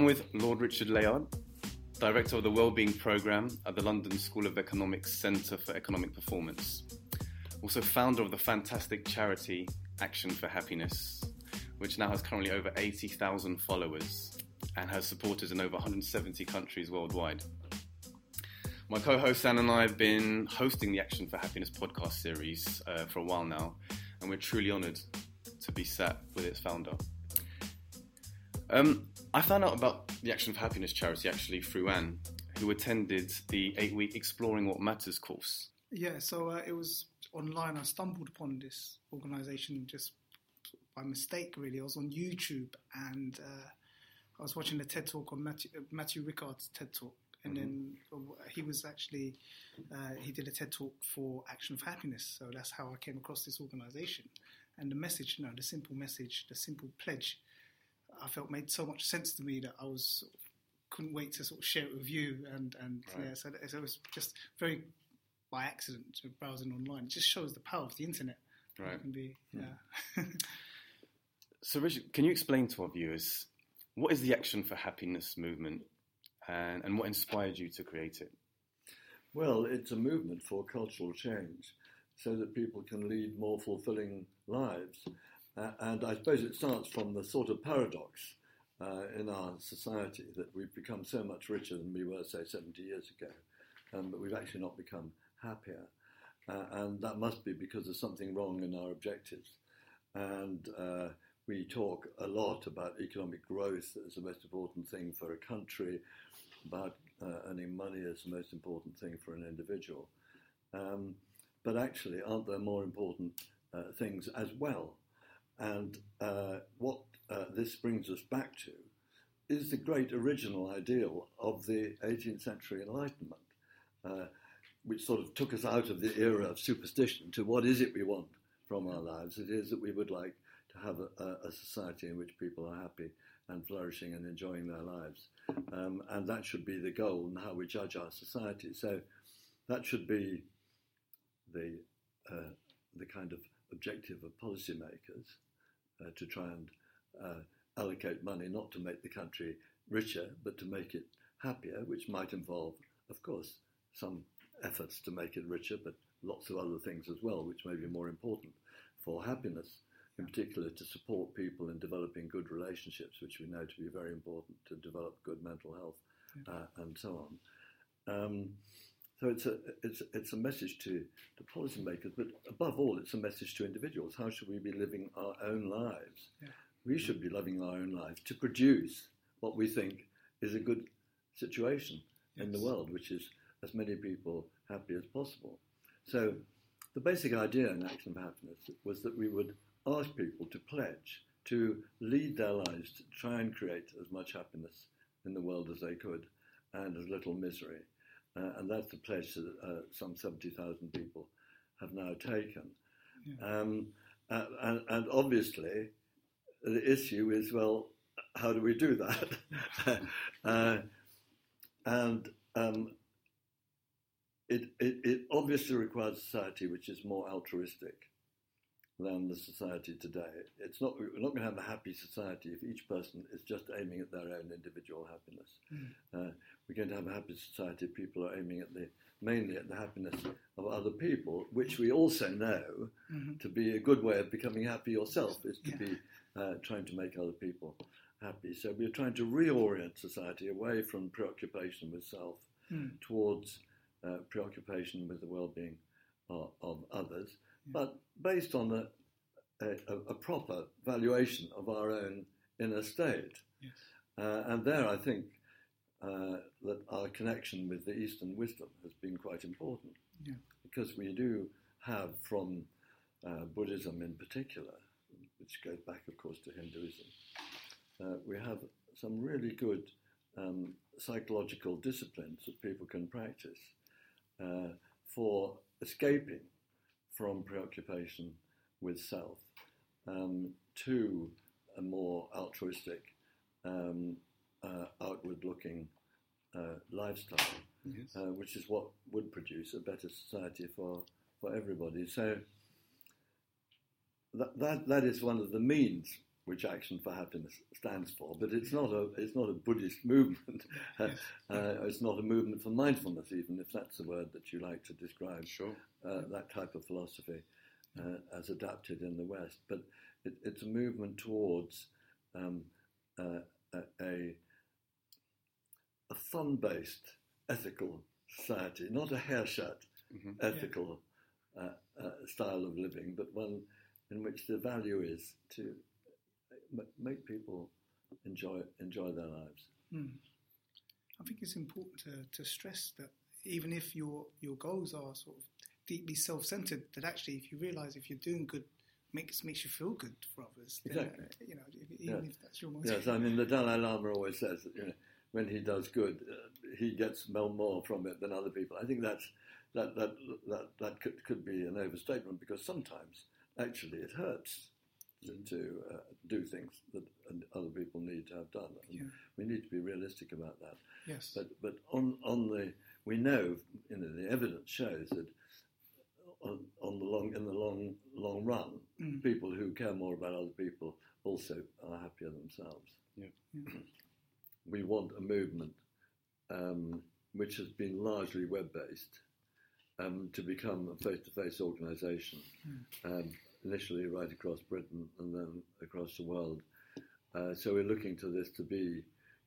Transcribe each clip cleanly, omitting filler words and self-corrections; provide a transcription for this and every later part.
I'm with Lord Richard Layard, Director of the Wellbeing Programme at the London School of Economics Centre for Economic Performance. Also founder of the fantastic charity Action for Happiness, which now has currently over 80,000 followers and has supporters in over 170 countries worldwide. My co-host San and I have been hosting the Action for Happiness podcast series for a while now, and we're truly honoured to be sat with its founder. I found out about the Action for Happiness charity actually through Anne, who attended the 8-week Exploring What Matters course. Yeah, so it was online. I stumbled upon this organisation just by mistake, really. I was on YouTube and I was watching a TED Talk on Matthew Rickard's TED Talk. And then he was actually, he did a TED Talk for Action for Happiness. So that's how I came across this organisation. And the message, the simple message, the simple pledge, I felt made so much sense to me that I couldn't wait to sort of share it with you. And right. Yeah, so it was just very by accident browsing online. It just shows the power of the internet. Right. It can be, yeah. So Richard, can you explain to our viewers, what is the Action for Happiness movement? And what inspired you to create it? Well, it's a movement for cultural change so that people can lead more fulfilling lives. And I suppose it starts from the sort of paradox in our society that we've become so much richer than we were, say, 70 years ago, but we've actually not become happier. And that must be because there's something wrong in our objectives. And we talk a lot about economic growth as the most important thing for a country, about earning money as the most important thing for an individual. But actually, aren't there more important things as well? And what this brings us back to is the great original ideal of the 18th century Enlightenment, which sort of took us out of the era of superstition to what is it we want from our lives. It is that we would like to have a society in which people are happy and flourishing and enjoying their lives. And that should be the goal and how we judge our society. So that should be the kind of objective of policymakers, to try and allocate money not to make the country richer, but to make it happier, which might involve, of course, some efforts to make it richer, but lots of other things as well, which may be more important for happiness. In particular, to support people in developing good relationships, which we know to be very important to develop good mental health, and so on. So it's a message to policymakers, but above all, it's a message to individuals. How should we be living our own lives? Yeah. We should be living our own lives to produce what we think is a good situation in the world, which is as many people happy as possible. So the basic idea in Action for Happiness was that we would ask people to pledge to lead their lives to try and create as much happiness in the world as they could and as little misery. And that's the pledge that some 70,000 people have now taken. Yeah. And obviously, the issue is, well, how do we do that? It obviously requires a society which is more altruistic than the society today. We're not going to have a happy society if each person is just aiming at their own individual happiness. We're going to have a happy society if people are aiming mainly at the happiness of other people, which we also know to be a good way of becoming happy yourself, is to be trying to make other people happy. So we're trying to reorient society away from preoccupation with self towards preoccupation with the well-being of others, but based on a proper valuation of our own inner state. Yes. And there I think that our connection with the Eastern wisdom has been quite important, because we do have from Buddhism in particular, which goes back of course to Hinduism, we have some really good psychological disciplines that people can practice for escaping from preoccupation with self to a more altruistic, outward-looking lifestyle, which is what would produce a better society for everybody. So that is one of the means which Action for Happiness stands for, but it's not a Buddhist movement. It's not a movement for mindfulness, even if that's the word that you like to describe. Sure. That type of philosophy as adapted in the West, but it's a movement towards a fun-based ethical society, not a hair shirt ethical style of living, but one in which the value is to make people enjoy their lives. I think it's important to stress that even if your goals are sort of deeply self-centered, that actually if you realise if you're doing good, makes you feel good for others. Exactly. Then, even if that's your motivation. Yes, I mean the Dalai Lama always says that when he does good, he gets more from it than other people. I think that could be an overstatement, because sometimes actually it hurts to do things that other people need to have done. And we need to be realistic about that. Yes. But we know, the evidence shows that in the long run, people who care more about other people also are happier themselves. Yeah. We want a movement which has been largely web-based to become a face-to-face organisation, initially right across Britain and then across the world. So we're looking to this to be,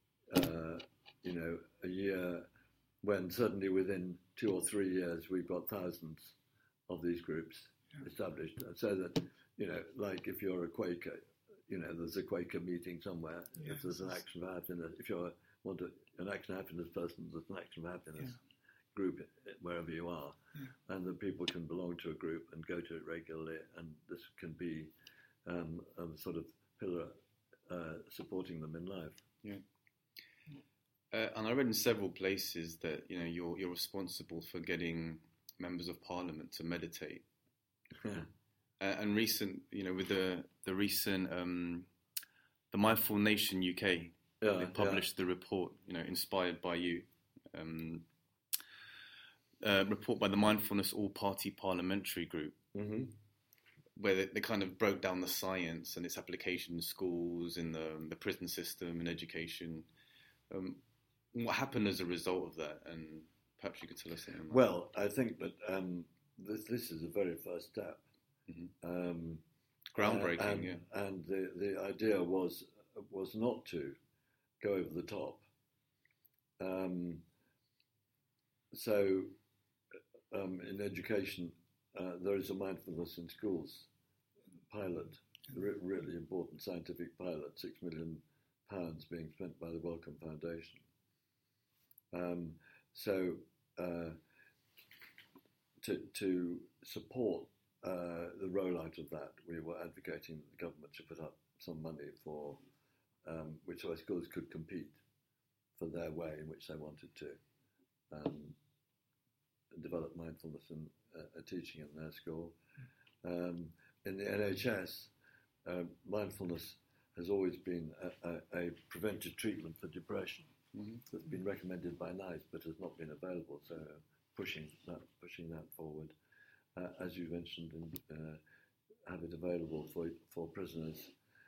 a year when certainly within 2 or 3 years we've got thousands of these groups established, so that, like if you're a Quaker, there's a Quaker meeting somewhere. If there's an Action for Happiness, if you want an Action for Happiness person, there's an Action for Happiness group wherever you are, and that people can belong to a group and go to it regularly, and this can be a sort of pillar supporting them in life. Yeah. And I read in several places that you're responsible for getting members of Parliament to meditate. And with the recent the Mindful Nation UK, they published the report, inspired by you, report by the Mindfulness All-Party Parliamentary Group, where they kind of broke down the science and its application in schools, in the prison system, in education. What happened as a result of that? And perhaps you could tell us something about that. Well, I think that this is the very first step. Groundbreaking, and the idea was not to go over the top. So in education, there is a mindfulness in schools pilot, really important scientific pilot, £6 million being spent by the Wellcome Foundation. To support the rollout of that, we were advocating that the government should put up some money for which our schools could compete for their way in which they wanted to develop mindfulness and teaching in their school. In the NHS, mindfulness has always been a preventive treatment for depression. That's been recommended by NICE but has not been available, so pushing that forward. As you mentioned, and have it available for prisoners.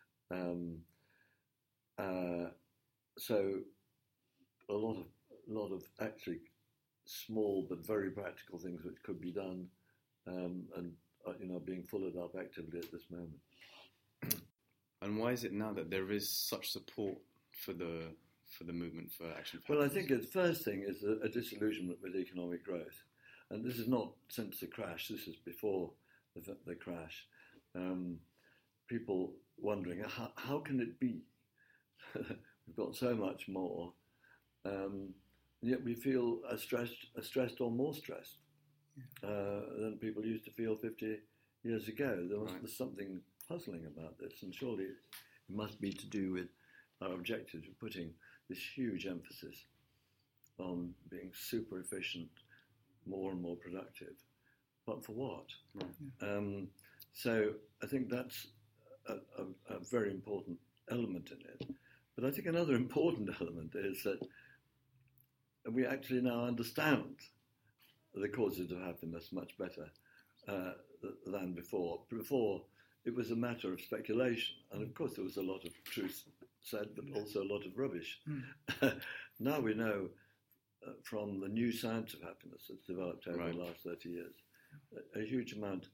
So a lot of actually small but very practical things which could be done, and being followed up actively at this moment. And why is it now that there is such support for the movement for Action for Well, I Happiness? think the first thing is a disillusionment with economic growth. And this is not since the crash, this is before the crash. People wondering, how can it be? We've got so much more, and yet we feel as stressed or more stressed than people used to feel 50 years ago. There's something puzzling about this, and surely it must be to do with our objective of putting this huge emphasis on being super efficient, more and more productive. But for what? Right. So I think that's a very important element in it. But I think another important element is that we actually now understand the causes of happiness much better than before. Before, it was a matter of speculation. And of course there was a lot of truth said, but also a lot of rubbish. Now we know from the new science of happiness that's developed over the last 30 years, a huge amount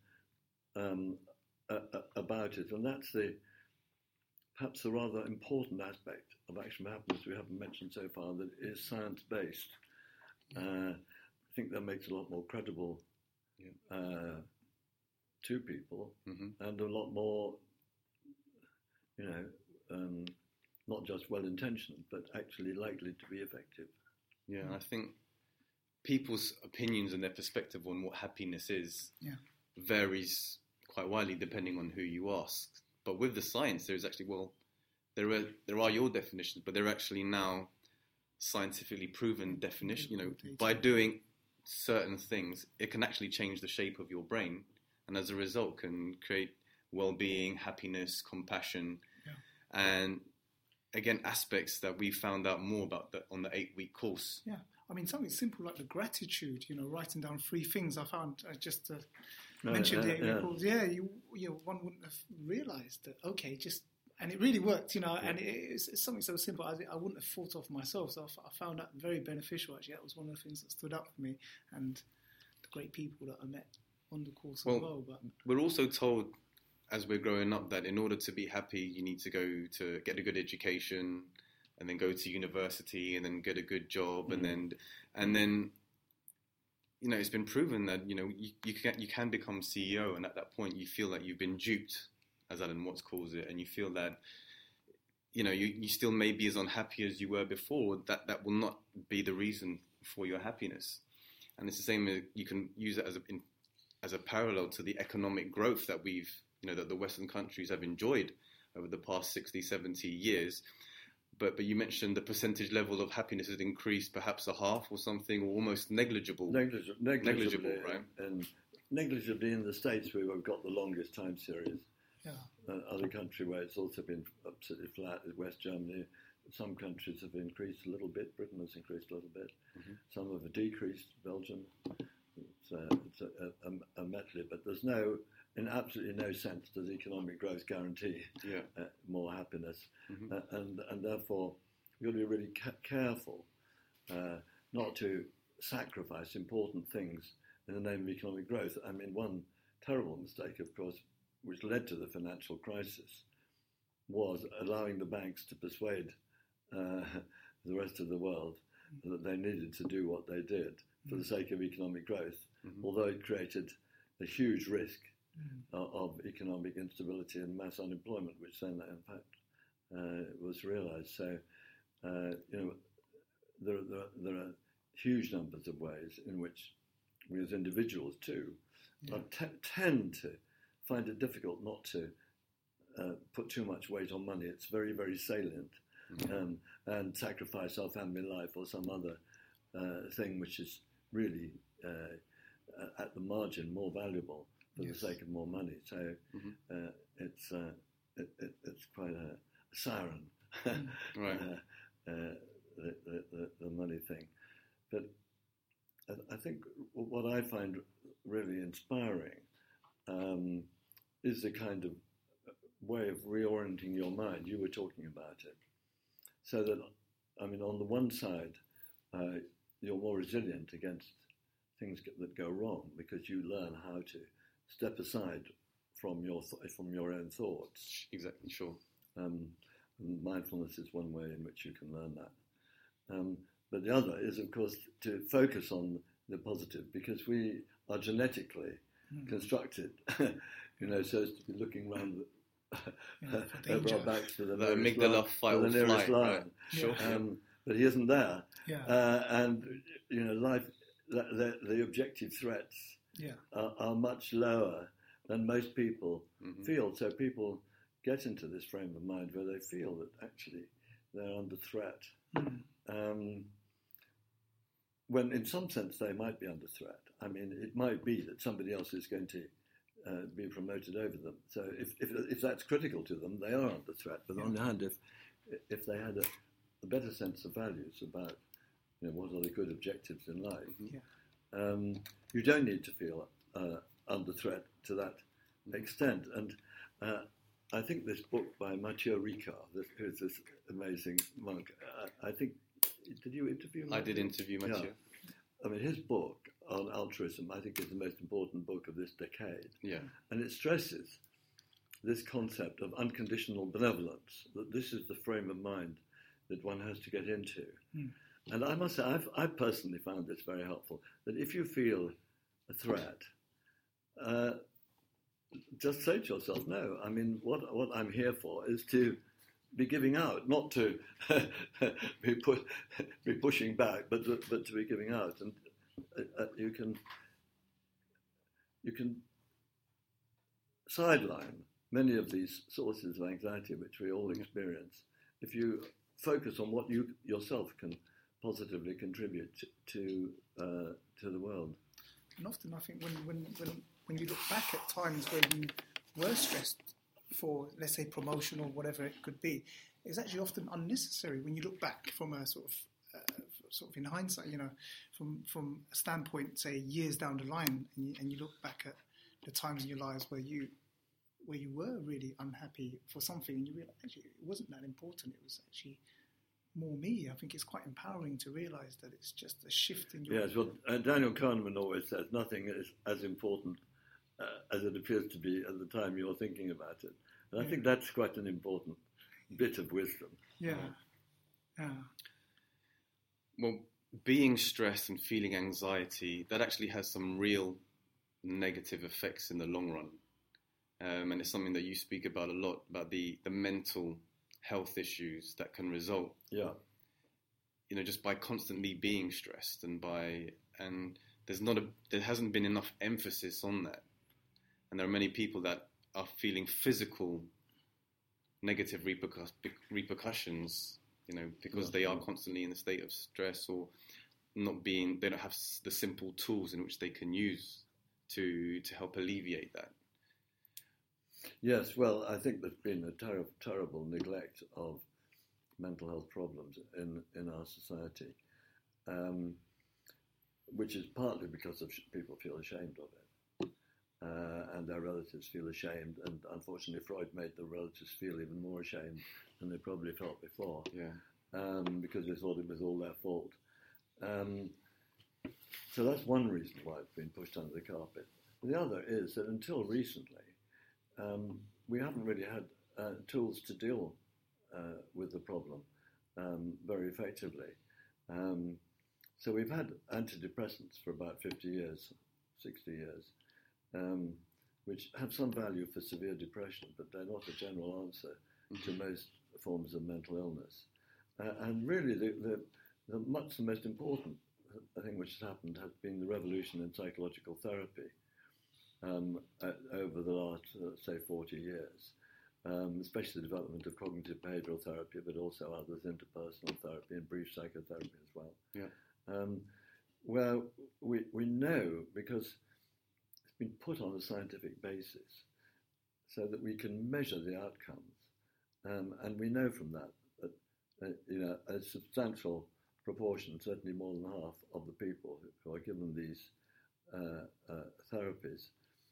about it. And that's perhaps the rather important aspect of Action for Happiness we haven't mentioned so far, that it is science-based. I think that makes it a lot more credible to people, and a lot more, not just well-intentioned, but actually likely to be effective. Yeah, I think people's opinions and their perspective on what happiness is varies quite widely depending on who you ask. But with the science, there's actually, there are your definitions, but they're actually now scientifically proven definition. By doing certain things, it can actually change the shape of your brain, and as a result can create well-being, happiness, compassion, and again, aspects that we found out more about on the 8-week course. Yeah, I mean, something simple like the gratitude, writing down 3 things I found, just mentioned the 8-week course. Yeah, one wouldn't have realised that, and it really worked, and it's something so simple I wouldn't have thought of myself, so I found that very beneficial, actually. That was one of the things that stood up for me, and the great people that I met on the course as well. But we're also told, as we're growing up, that in order to be happy, you need to go to get a good education, and then go to university, and then get a good job, and then it's been proven that you can become CEO, and at that point you feel that you've been duped, as Alan Watts calls it, and you feel that you still may be as unhappy as you were before. That will not be the reason for your happiness, and it's the same. You can use it as a parallel to the economic growth that that the Western countries have enjoyed over the past 60, 70 years. But you mentioned the percentage level of happiness has increased perhaps a half or something, or almost negligible. Negligible, right? And negligibly in the States where we've got the longest time series. Yeah. Other country where it's also been absolutely flat is West Germany. Some countries have increased a little bit. Britain has increased a little bit. Some have decreased. Belgium. It's a medley, but there's in absolutely no sense does economic growth guarantee more happiness, and therefore you've got to be really careful not to sacrifice important things in the name of economic growth. I mean, one terrible mistake, of course, which led to the financial crisis, was allowing the banks to persuade the rest of the world that they needed to do what they did for the sake of economic growth, although it created a huge risk of economic instability and mass unemployment, which then, in fact, was realised. So, there are huge numbers of ways in which we as individuals, too, tend to find it difficult not to put too much weight on money. It's very, very salient, and sacrifice our family life or some other thing which is really at the margin more valuable for the sake of more money. So it's quite a siren, right? The money thing. But I think what I find really inspiring is the kind of way of reorienting your mind. You were talking about it. So that, I mean, on the one side, you're more resilient against things that go wrong because you learn how to step aside from your own thoughts. Exactly, sure. And mindfulness is one way in which you can learn that. But the other is, of course, to focus on the positive, because we are genetically constructed, so as to be looking around over our backs to the amygdala fight or flight, right? Sure. But he isn't there. And life, the objective threats are much lower than most people feel. So people get into this frame of mind where they feel that actually they're under threat. When in some sense they might be under threat. I mean, it might be that somebody else is going to be promoted over them. So if that's critical to them, they are under threat. But on the other hand, if they had a better sense of values about what are the good objectives in life, you don't need to feel under threat to that extent. And I think this book by Mathieu Ricard, this amazing monk, I think, did you interview Mathieu? I did interview Mathieu. Yeah. I mean, his book on altruism, I think, is the most important book of this decade. Yeah. And it stresses this concept of unconditional benevolence, that this is the frame of mind that one has to get into. Mm. And I must say, I've personally found this very helpful, that if you feel a threat, just say to yourself, no, I mean, what I'm here for is to be giving out, not to be pushing back, but to be giving out. And you can sideline many of these sources of anxiety which we all experience if you focus on what you yourself can positively contribute to the world. And often I think when you look back at times where you were stressed for, let's say, promotion or whatever it could be, it's actually often unnecessary when you look back from a sort of in hindsight, from a standpoint, say, years down the line, and you look back at the times in your lives where you were really unhappy for something, and you realize actually it wasn't that important. It was actually more me. I think it's quite empowering to realise that it's just a shift in your... Yes, well, Daniel Kahneman always says nothing is as important as it appears to be at the time you're thinking about it. And I think that's quite an important bit of wisdom. Yeah. Well, being stressed and feeling anxiety, that actually has some real negative effects in the long run. And it's something that you speak about a lot, about the mental health issues that can result. Yeah. Just by constantly being stressed and there hasn't been enough emphasis on that. And there are many people that are feeling physical negative repercussions, because they are constantly in a state of stress or they don't have the simple tools in which they can use to help alleviate that. Yes, well, I think there's been a terrible neglect of mental health problems in our society, which is partly because people feel ashamed of it, and their relatives feel ashamed, and unfortunately Freud made the relatives feel even more ashamed than they probably felt before, because they thought it was all their fault. So that's one reason why it's been pushed under the carpet. The other is that until recently, we haven't really had tools to deal with the problem very effectively. So we've had antidepressants for about 50 years, 60 years, which have some value for severe depression, but they're not a general answer to most forms of mental illness. And really, the most important thing which has happened has been the revolution in psychological therapy. Over the last, say, 40 years, especially the development of cognitive behavioural therapy, but also others, interpersonal therapy and brief psychotherapy as well. Yeah. Where we know, because it's been put on a scientific basis, so that we can measure the outcomes, and we know from that a substantial proportion, certainly more than half of the people who are given these therapies,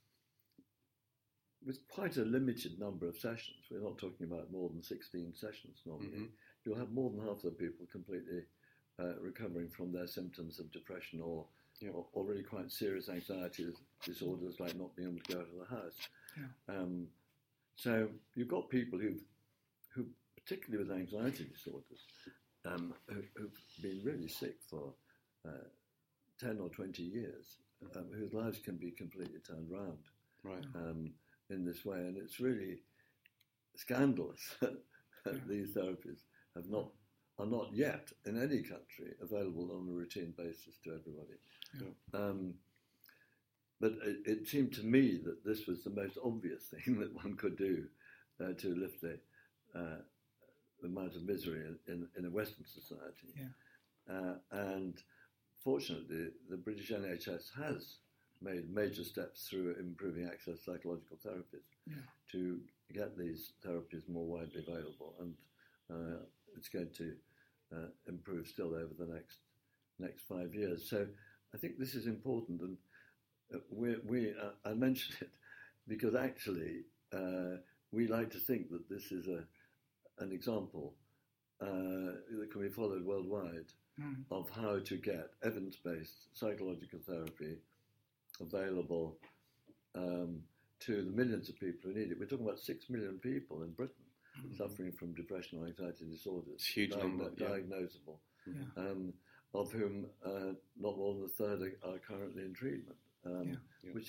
with quite a limited number of sessions. We're not talking about more than 16 sessions normally. Mm-hmm. You'll have more than half of the people completely recovering from their symptoms of depression or really quite serious anxiety disorders like not being able to go out of the house. Yeah. So you've got people who particularly with anxiety disorders, who've been really sick for 10 or 20 years, whose lives can be completely turned around. Right. In this way, and it's really scandalous that these therapies are not yet in any country available on a routine basis to everybody. Yeah. But it seemed to me that this was the most obvious thing that one could do to lift the amount of misery in a Western society. Yeah. And fortunately, the British NHS has made major steps through improving access to psychological therapies to get these therapies more widely available, and it's going to improve still over the next 5 years. So I think this is important, and I mention it because actually we like to think that this is an example that can be followed worldwide of how to get evidence-based psychological therapy available to the millions of people who need it. We're talking about 6 million people in Britain suffering from depression or anxiety disorders. It's a huge number. Diagnosable. Of whom not more than a third are currently in treatment, which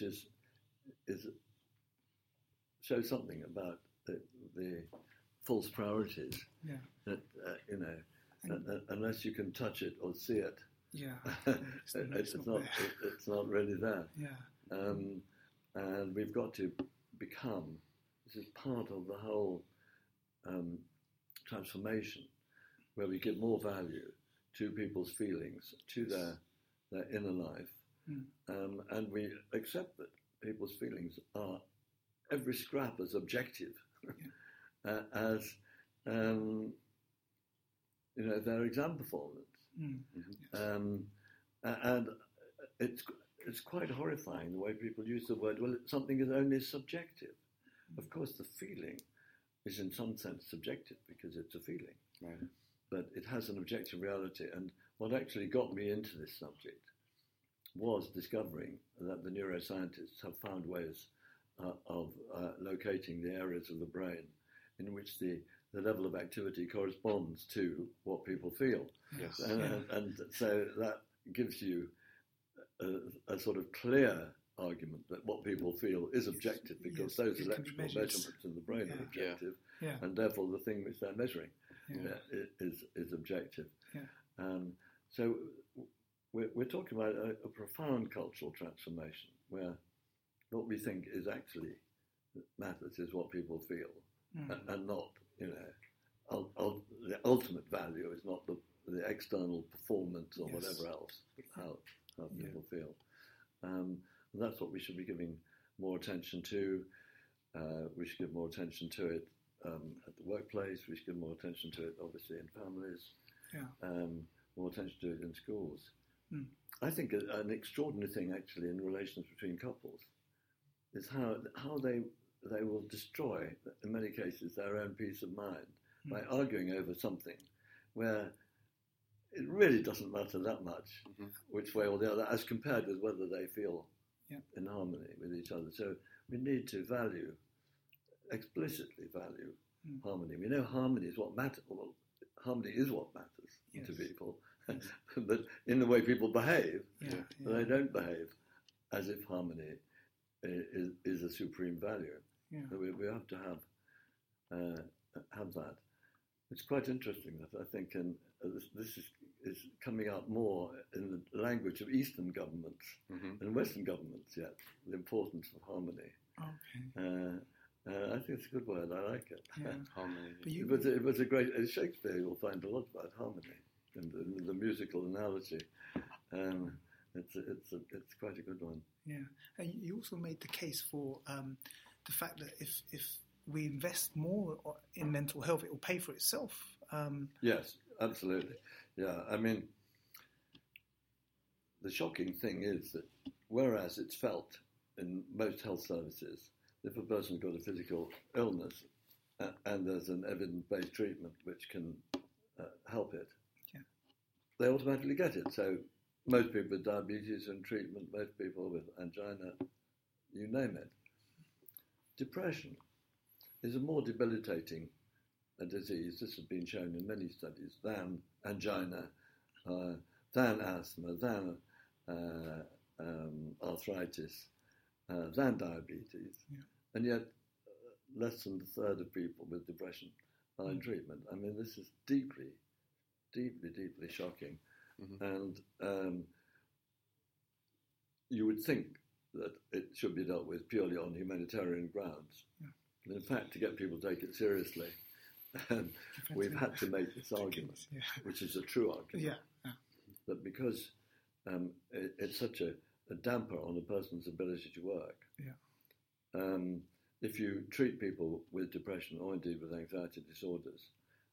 shows something about the false priorities. That unless you can touch it or see it, it's not really there. And we've got to become. This is part of the whole transformation, where we give more value to people's feelings, to their inner life, and we accept that people's feelings are every scrap as objective as their exam performance. And it's quite horrifying the way people use the word, well, something is only subjective. Of course, the feeling is in some sense subjective because it's a feeling. Right. But it has an objective reality. And what actually got me into this subject was discovering that the neuroscientists have found ways of locating the areas of the brain in which the level of activity corresponds to what people feel. Yes. And so that gives you a sort of clear argument that what people feel is objective because those electrical measurements in the brain are objective, and therefore the thing which they're measuring is objective. So we're talking about a profound cultural transformation where what we think is actually matters is what people feel, and not, the ultimate value is not the external performance or whatever else, but how people feel. That's what we should be giving more attention to. We should give more attention to it at the workplace. We should give more attention to it, obviously, in families. More attention to it in schools. I think an extraordinary thing, actually, in relations between couples is how they will destroy, in many cases, their own peace of mind by arguing over something where it really doesn't matter that much which way or the other, as compared with whether they feel in harmony with each other. So we need to explicitly value harmony. We know harmony is what matters. Well, harmony is what matters to people, but in the way people behave, they don't behave as if harmony is a supreme value. So we have to have that. It's quite interesting that I think this is coming out more in the language of Eastern governments and Western governments yet, the importance of harmony. I think it's a good word. I like it. Harmony. It was a great... In Shakespeare, you'll find a lot about harmony and the musical analogy. It's quite a good one. And you also made the case for the fact that if we invest more in mental health, it will pay for itself. Yes, absolutely. I mean, the shocking thing is that whereas it's felt in most health services, if a person's got a physical illness and there's an evidence-based treatment which can help it, they automatically get it. So most people with diabetes are in treatment, most people with angina, you name it. Depression is a more debilitating disease, this has been shown in many studies, than angina, than asthma, than arthritis, than diabetes. And yet less than a third of people with depression are in treatment. I mean, this is deeply, deeply, deeply shocking. And you would think that it should be dealt with purely on humanitarian grounds. But in fact, to get people to take it seriously, we've had to make this argument, which is a true argument, that because it's such a damper on a person's ability to work, if you treat people with depression or indeed with anxiety disorders,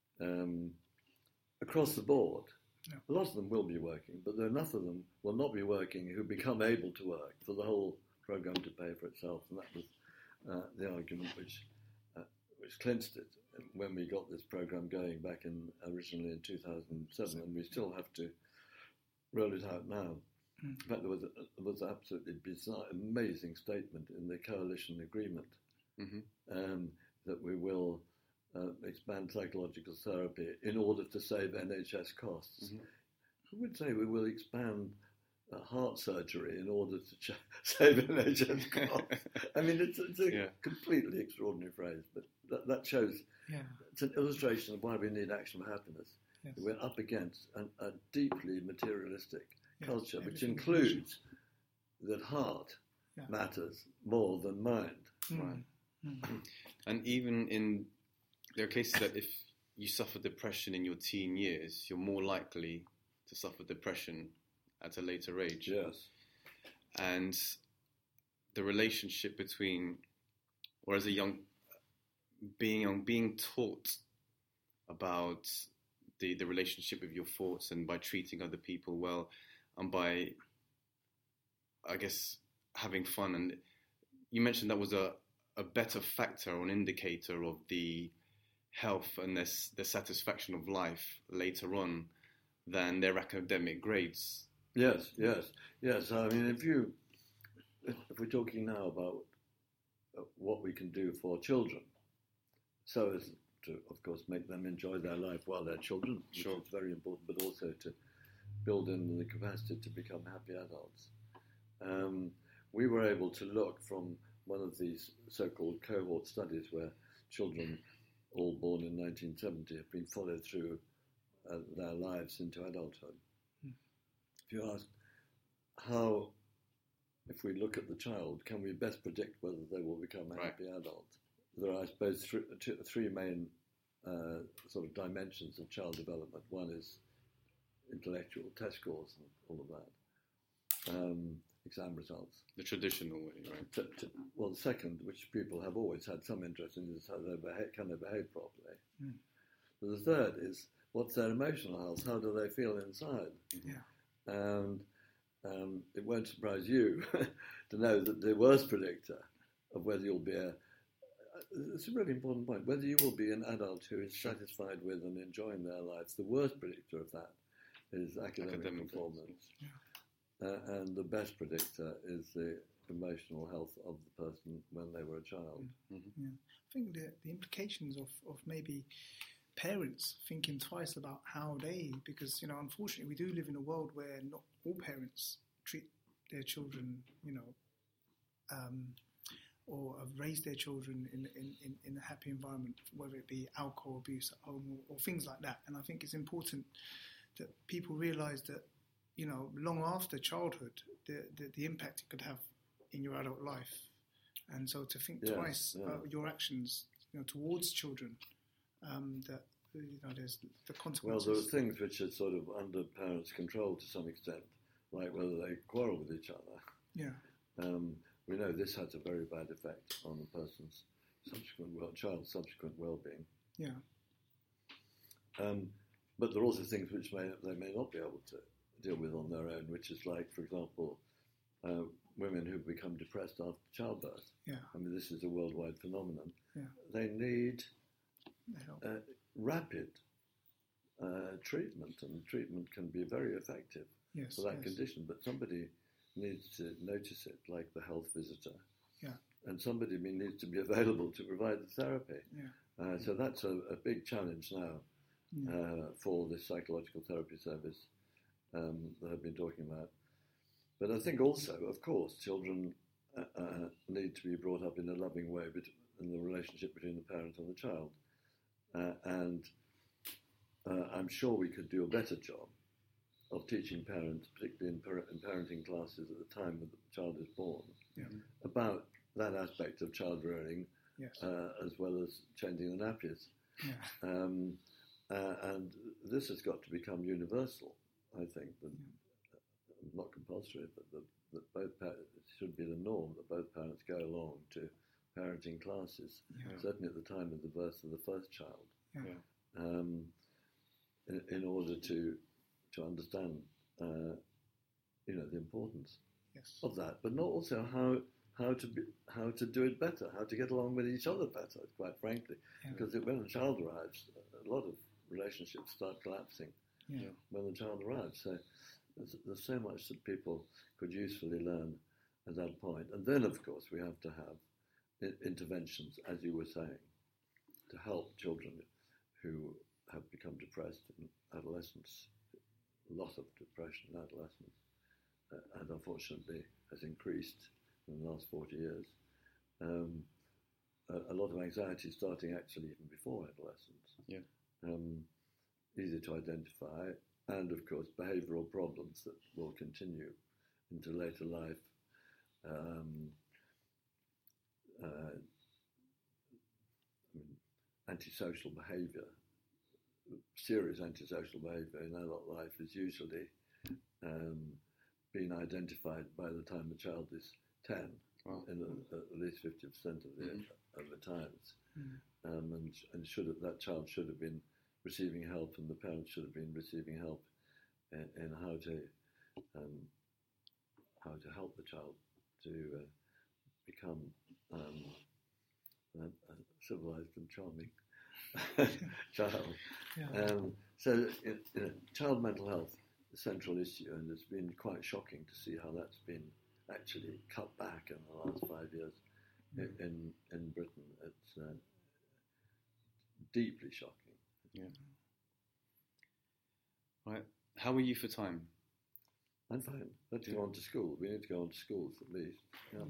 across the board, a lot of them will be working, but there are enough of them will not be working who become able to work for the whole programme to pay for itself. And that was the argument which which clinched it when we got this program going back originally in 2007, and we still have to roll it out now. In fact, there was an absolutely bizarre, amazing statement in the coalition agreement that we will expand psychological therapy in order to save NHS costs. I would say we will expand heart surgery in order to save NHS costs. I mean, it's a completely extraordinary phrase, but that shows, it's an illustration of why we need action for happiness. Yes. We're up against a deeply materialistic culture, which includes that heart matters more than mind. Right. And even there are cases that if you suffer depression in your teen years, you're more likely to suffer depression at a later age. Yes. And the relationship between, or as a being taught about the relationship with your thoughts, and by treating other people well, and by, I guess, having fun. And you mentioned that was a better factor or an indicator of the health and the satisfaction of life later on than their academic grades. Yes. I mean, if we're talking now about what we can do for children, so as to, of course, make them enjoy their life while they're children, which is very important, but also to build in the capacity to become happy adults. We were able to look from one of these so-called cohort studies where children all born in 1970 have been followed through their lives into adulthood. If you ask how, if we look at the child, can we best predict whether they will become a happy adult? There are, I suppose, three main sort of dimensions of child development. One is intellectual test scores and all of that, exam results. The traditional way, right? Well, the second, which people have always had some interest in, is how can they behave properly. But the third is, what's their emotional health? How do they feel inside? And it won't surprise you to know that the worst predictor of whether you'll be it's a really important point, whether you will be an adult who is satisfied with and enjoying their lives, the worst predictor of that is academic performance. And the best predictor is the emotional health of the person when they were a child. I think the implications of maybe parents thinking twice about how because, unfortunately we do live in a world where not all parents treat their children, or have raised their children in a happy environment, whether it be alcohol abuse at home or things like that. And I think it's important that people realise that, long after childhood, the impact it could have in your adult life. And so to think twice about your actions, towards children, that, there's the consequences. Well, there are things which are sort of under parents' control to some extent, like whether they quarrel with each other. We know this has a very bad effect on the person's child's subsequent well-being. But there are also things which they may not be able to deal with on their own, which is like, for example, women who become depressed after childbirth. I mean, this is a worldwide phenomenon. They need rapid treatment, and treatment can be very effective for that condition, but somebody needs to notice it, like the health visitor. And somebody needs to be available to provide the therapy. So that's a big challenge now for this psychological therapy service that I've been talking about. But I think also, of course, children need to be brought up in a loving way in the relationship between the parent and the child. And I'm sure we could do a better job of teaching parents, particularly in parenting classes at the time that the child is born, about that aspect of child rearing, as well as changing the nappies. And this has got to become universal, I think. Not compulsory, but that both parents, it should be the norm that both parents go along to parenting classes, certainly at the time of the birth of the first child, in order to understand, the importance of that, but not also how to do it better, how to get along with each other better, quite frankly. Because when a child arrives, a lot of relationships start collapsing when the child arrives. So there's so much that people could usefully learn at that point. And then, of course, we have to have interventions, as you were saying, to help children who have become depressed in adolescence. A lot of depression in adolescence, and unfortunately has increased in the last 40 years. A lot of anxiety starting actually even before adolescence. Easy to identify, and of course behavioural problems that will continue into later life. Antisocial behaviour, serious antisocial behaviour in adult life is usually being identified by the time the child is 10, in at least 50% of the times. And that child should have been receiving help, and the parents should have been receiving help in how to help the child to become a civilized and charming child. So child mental health is a central issue, and it's been quite shocking to see how that's been actually cut back in the last 5 years in Britain. It's deeply shocking. Right. How are you for time? I'm fine. Let's go on to school. We need to go on to schools at least.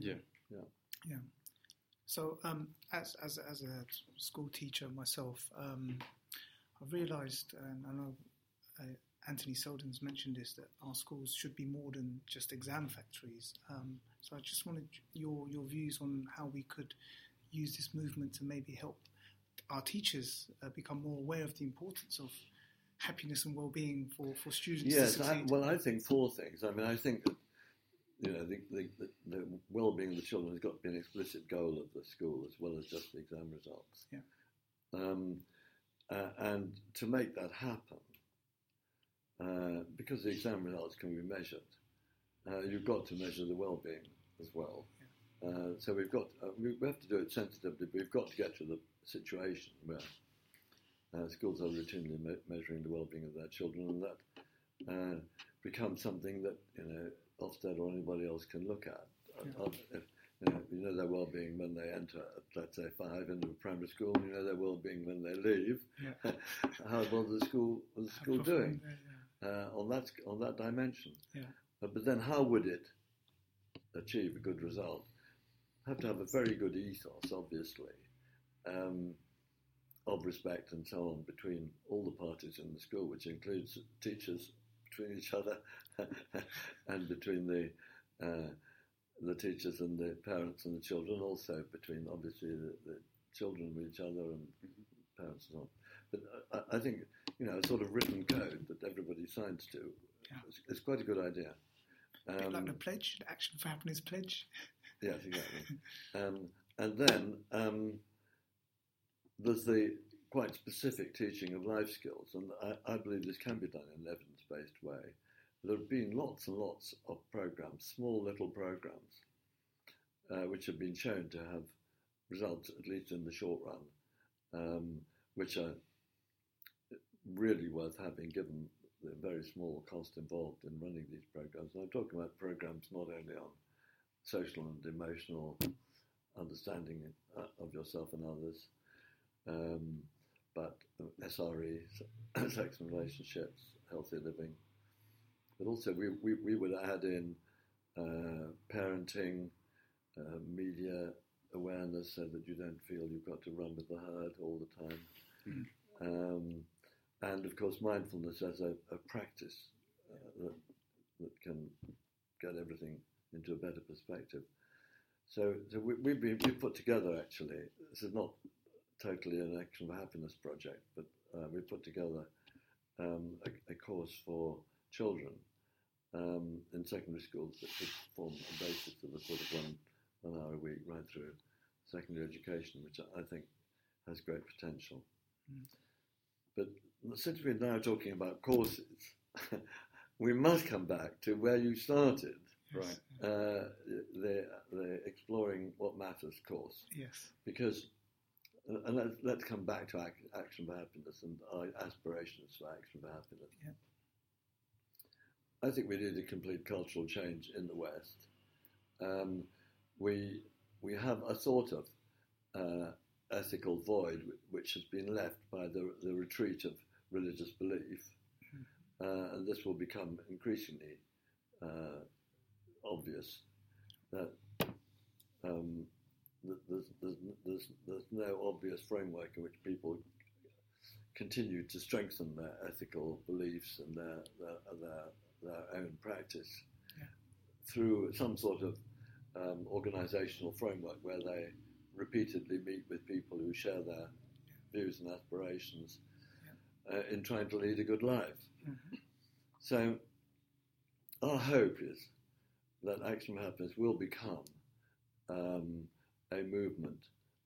So, as a school teacher myself, I've realised, and I know Anthony Seldon's mentioned this, that our schools should be more than just exam factories. So I just wanted your views on how we could use this movement to maybe help our teachers become more aware of the importance of happiness and well-being for students. Yes, I think 4 things. I mean, I think that the well-being of the children has got to be an explicit goal of the school as well as just the exam results. And to make that happen, because the exam results can be measured, you've got to measure the well-being as well. So we have to do it sensitively, but we've got to get to the situation where schools are routinely measuring the well-being of their children, and that becomes something that Ofsted or anybody else can look at. You know their well-being when they enter, let's say 5 into primary school, and you know their well-being when they leave. How well is the school doing on that dimension? But then how would it achieve a good result? Have to have a very good ethos, obviously, of respect and so on between all the parties in the school, which includes teachers between each other and between the teachers and the parents and the children, also between obviously the children with each other and parents and so on. But I think a sort of written code that everybody signs to is quite a good idea. A bit like the pledge, the Action for Happiness pledge. Yes, exactly. And then there's the quite specific teaching of life skills, and I believe this can be done in an evidence-based way. There have been lots and lots of programs, small little programs, which have been shown to have results, at least in the short run, which are really worth having given the very small cost involved in running these programs. And I'm talking about programs not only on social and emotional understanding of yourself and others, but SRE, sex and relationships, healthy living. But also we would add in parenting, media awareness, so that you don't feel you've got to run with the herd all the time. And of course mindfulness as a practice that can get everything into a better perspective. So we've put together, actually, this is not totally an Action for Happiness project, but we put together a course for children in secondary schools that could form a basis of a sort of one hour a week right through secondary education, which I think has great potential. But since we're now talking about courses, we must come back to where you started. Right. The Exploring What Matters course. Yes. Because, and let's come back to Action for Happiness and our aspirations for Action for Happiness. Yeah. I think we need a complete cultural change in the West. We have a sort of ethical void which has been left by the retreat of religious belief, and this will become increasingly obvious that there's no obvious framework in which people continue to strengthen their ethical beliefs and their own practice through some sort of organisational framework where they repeatedly meet with people who share their views and aspirations in trying to lead a good life. Mm-hmm. So our hope is that Action for Happiness will become a movement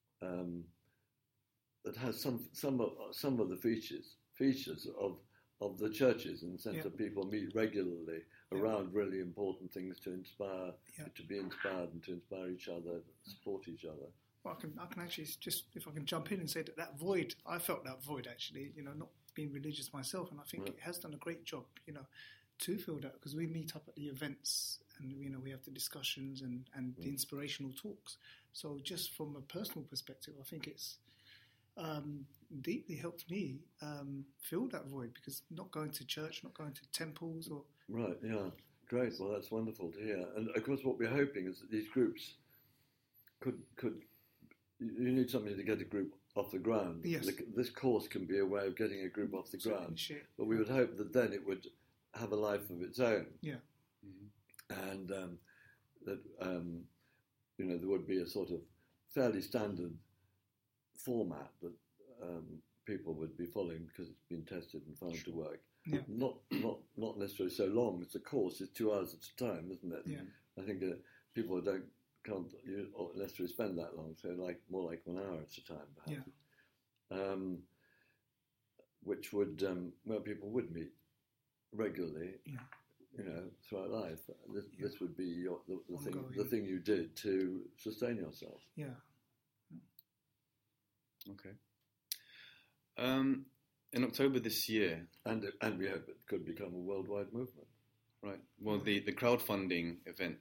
that has some of the features of the churches, in the sense that people meet regularly around really important things to inspire, to be inspired and to inspire each other, support each other. Well, I can actually just, if I can jump in and say that void, I felt that void actually, not being religious myself, and I think it has done a great job, to fill that, because we meet up at the events and, we have the discussions and the inspirational talks. So just from a personal perspective, I think it's deeply helped me fill that void, because not going to church, not going to temples or... Right, yeah. Great. Well, that's wonderful to hear. And of course what we're hoping is that these groups could you need something to get a group off the ground. Yes. This course can be a way of getting a group off the ground. But we would hope that then it would have a life of its own. Yeah. Mm-hmm. And that, there would be a sort of fairly standard format that people would be following, because it's been tested and found to work. Yeah. Not necessarily so long, as the course is 2 hours at a time, isn't it? Yeah. I think people can't necessarily spend that long, so more like 1 hour at a time, perhaps. Yeah. Which would where people would meet regularly. Yeah. Throughout life. This would be the thing you did to sustain yourself. Yeah. Okay. In October this year, and we hope it could become a worldwide movement. Right. Well, the crowdfunding event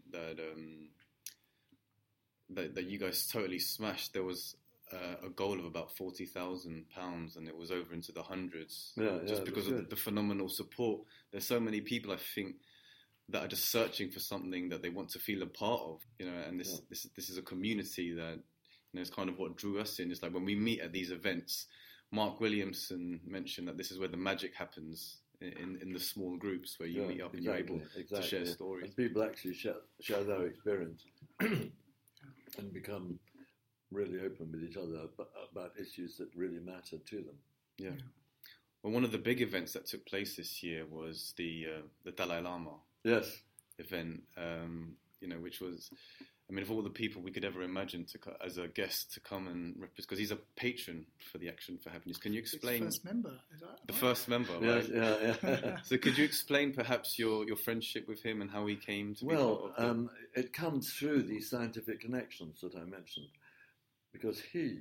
that you guys totally smashed, there was a goal of about £40,000, and it was over into the hundreds. Just because of the phenomenal support. There's so many people, I think, that are just searching for something that they want to feel a part of. And this is a community that is kind of what drew us in. It's like when we meet at these events, Mark Williamson mentioned that this is where the magic happens, in the small groups where you meet up and you're able to share stories. And people actually share their experience and become really open with each other about issues that really matter to them. Yeah. Well, one of the big events that took place this year was the Dalai Lama event, which was, of all the people we could ever imagine as a guest to come and represent, because he's a patron for the Action for Happiness. Can you explain? It's the first member, is that right? The first member, right? Yeah. So could you explain perhaps your friendship with him and how he came to be part of it? It comes through these scientific connections that I mentioned, because he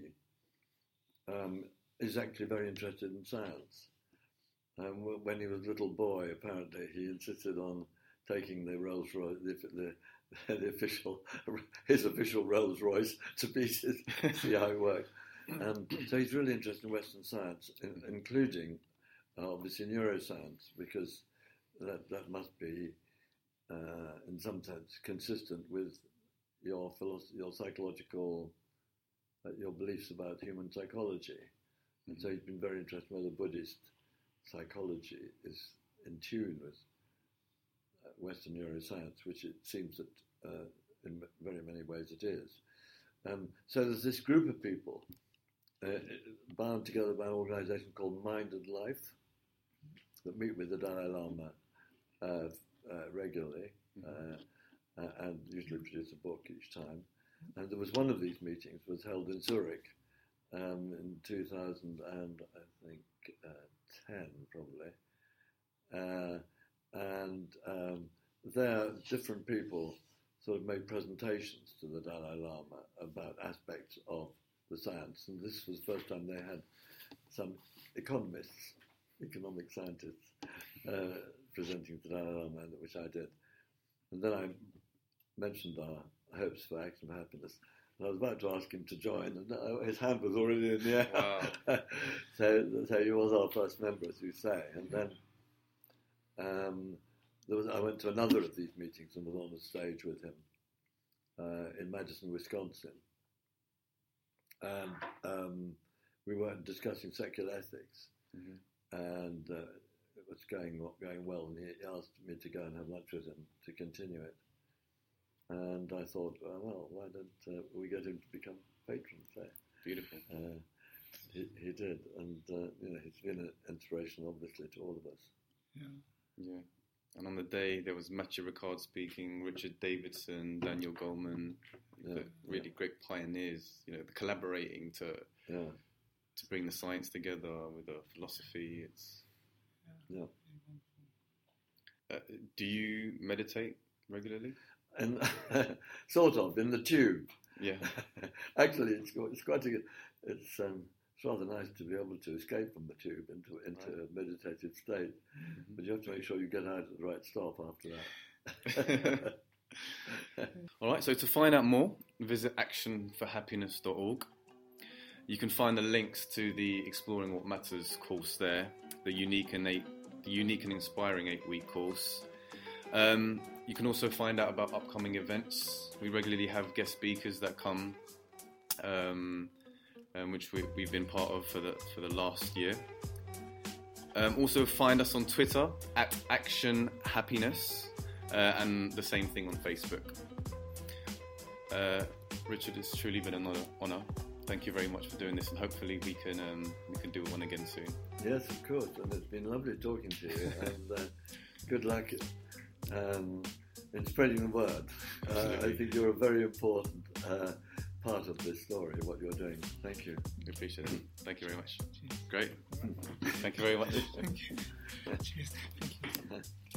is actually very interested in science. When he was a little boy, apparently, he insisted on taking the Rolls Royce, his official Rolls Royce, to pieces, see how it worked. So he's really interested in Western science, including obviously neuroscience, because that must be in some sense consistent with your psychological, your beliefs about human psychology. And so he's been very interested in whether Buddhist psychology is in tune with Western neuroscience, which it seems that in very many ways it is. So there's this group of people bound together by an organisation called Mind and Life that meet with the Dalai Lama regularly and usually produce a book each time. And there was one of these meetings was held in Zurich in 2000 and I think 10 probably. And there, different people sort of made presentations to the Dalai Lama about aspects of the science, and this was the first time they had some economists, economic scientists, presenting to the Dalai Lama, which I did. And then I mentioned our hopes for Action for Happiness, and I was about to ask him to join, and his hand was already in the air. Wow. so he was our first member, as you say. And then I went to another of these meetings and was on the stage with him in Madison, Wisconsin. And we were discussing secular ethics, and it was going well, and he asked me to go and have lunch with him to continue it. And I thought, well, why don't we get him to become patrons there? Beautiful. He did, and he's been an inspiration, obviously, to all of us. Yeah. And on the day, there was Matthew Ricard speaking, Richard Davidson, Daniel Goleman, the really great pioneers, collaborating to bring the science together with the philosophy. Do you meditate regularly? And sort of in the tube. Yeah. Actually, it's quite it's rather nice to be able to escape from the tube into a meditative state, but you have to make sure you get out at the right stop after that. All right. So to find out more, visit actionforhappiness.org. You can find the links to the Exploring What Matters course there, the unique and inspiring 8-week course. You can also find out about upcoming events. We regularly have guest speakers that come, which we've been part of for the last year. Also find us on Twitter at Action Happiness, and the same thing on Facebook. Richard, it's truly been an honour. Thank you very much for doing this, and hopefully we can do one again soon. Yes, of course, and it's been lovely talking to you, and good luck in spreading the word. I think you're a very important part of this story, what you're doing. Thank you. We appreciate it. Thank you very much. Great. Thank you very much. Thank you. Cheers. Thank you.